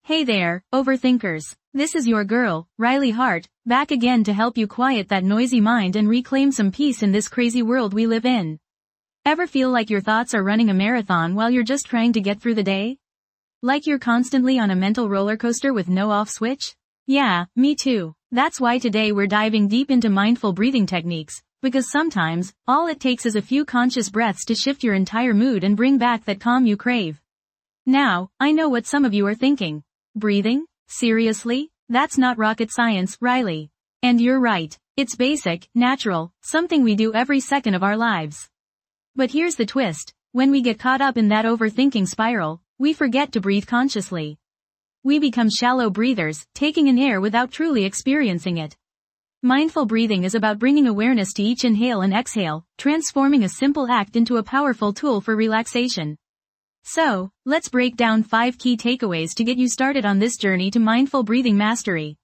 Hey there, overthinkers. This is your girl, Riley Hart, back again to help you quiet that noisy mind and reclaim some peace in this crazy world we live in. Ever feel like your thoughts are running a marathon while you're just trying to get through the day? Like you're constantly on a mental roller coaster with no off switch? Yeah, me too. That's why today we're diving deep into mindful breathing techniques, because sometimes, all it takes is a few conscious breaths to shift your entire mood and bring back that calm you crave. Now, I know what some of you are thinking. Breathing? Seriously? That's not rocket science, Riley. And you're right. It's basic, natural, something we do every second of our lives. But here's the twist. When we get caught up in that overthinking spiral, we forget to breathe consciously. We become shallow breathers, taking in air without truly experiencing it. Mindful breathing is about bringing awareness to each inhale and exhale, transforming a simple act into a powerful tool for relaxation. So, let's break down 5 key takeaways to get you started on this journey to mindful breathing mastery.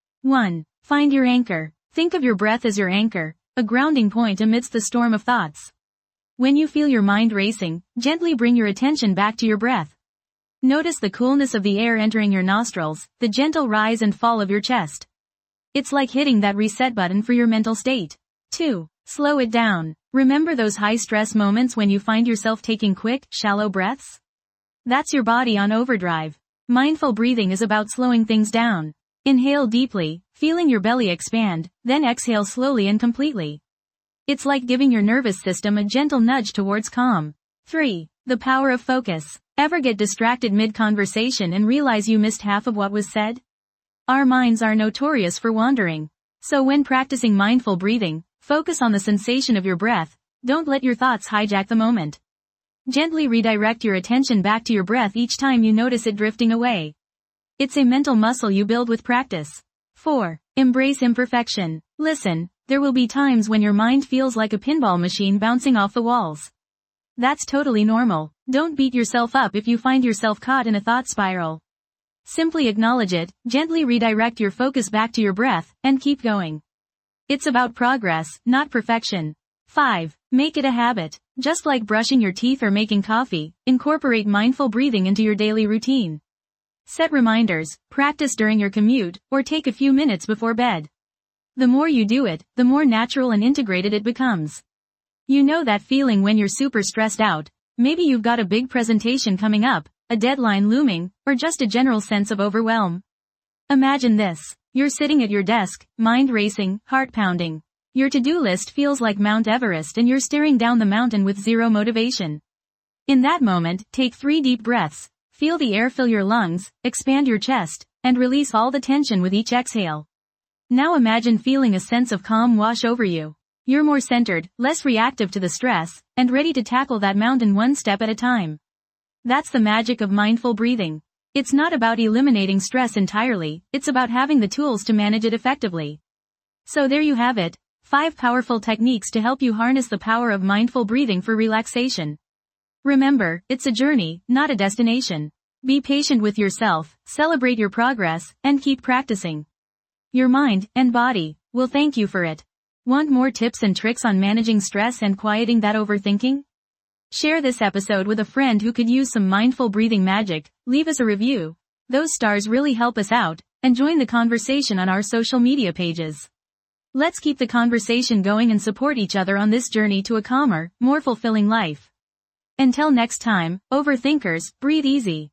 1. Find your anchor. Think of your breath as your anchor, a grounding point amidst the storm of thoughts. When you feel your mind racing, gently bring your attention back to your breath. Notice the coolness of the air entering your nostrils, the gentle rise and fall of your chest. It's like hitting that reset button for your mental state. 2. Slow it down. Remember those high-stress moments when you find yourself taking quick, shallow breaths? That's your body on overdrive. Mindful breathing is about slowing things down. Inhale deeply, feeling your belly expand, then exhale slowly and completely. It's like giving your nervous system a gentle nudge towards calm. 3. The power of focus. Ever get distracted mid-conversation and realize you missed half of what was said? Our minds are notorious for wandering. So when practicing mindful breathing, focus on the sensation of your breath. Don't let your thoughts hijack the moment. Gently redirect your attention back to your breath each time you notice it drifting away. It's a mental muscle you build with practice. 4. Embrace imperfection. Listen, there will be times when your mind feels like a pinball machine bouncing off the walls. That's totally normal. Don't beat yourself up if you find yourself caught in a thought spiral. Simply acknowledge it, gently redirect your focus back to your breath, and keep going. It's about progress, not perfection. 5. Make it a habit. Just like brushing your teeth or making coffee, incorporate mindful breathing into your daily routine. Set reminders, practice during your commute, or take a few minutes before bed. The more you do it, the more natural and integrated it becomes. You know that feeling when you're super stressed out. Maybe you've got a big presentation coming up, a deadline looming, or just a general sense of overwhelm. Imagine this. You're sitting at your desk, mind racing, heart pounding. Your to-do list feels like Mount Everest and you're staring down the mountain with zero motivation. In that moment, take 3 deep breaths. Feel the air fill your lungs, expand your chest, and release all the tension with each exhale. Now imagine feeling a sense of calm wash over you. You're more centered, less reactive to the stress, and ready to tackle that mountain one step at a time. That's the magic of mindful breathing. It's not about eliminating stress entirely, it's about having the tools to manage it effectively. So there you have it, 5 powerful techniques to help you harness the power of mindful breathing for relaxation. Remember, it's a journey, not a destination. Be patient with yourself, celebrate your progress, and keep practicing. Your mind and body will thank you for it. Want more tips and tricks on managing stress and quieting that overthinking? Share this episode with a friend who could use some mindful breathing magic. Leave us a review. Those stars really help us out, and join the conversation on our social media pages. Let's keep the conversation going and support each other on this journey to a calmer, more fulfilling life. Until next time, overthinkers, breathe easy.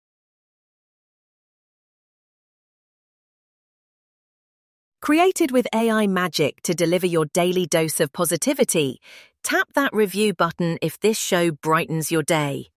Created with AI magic to deliver your daily dose of positivity, tap that review button if this show brightens your day.